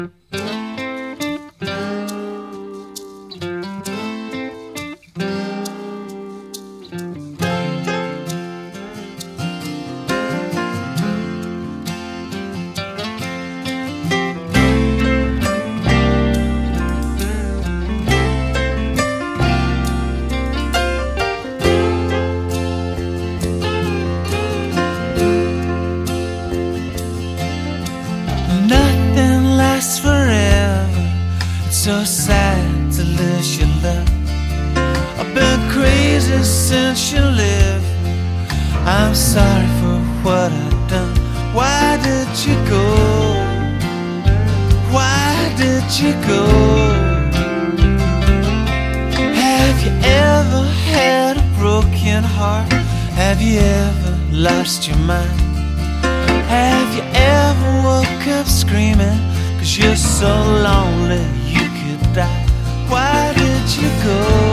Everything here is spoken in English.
So sad to lose your love. I've been crazy since you left. I'm sorry for what I've done. Why did you go? Why did you go? Have you ever had a broken heart? Have you ever lost your mind? Have you ever woke up screaming 'cause you're so lonely you could die? Why did you go?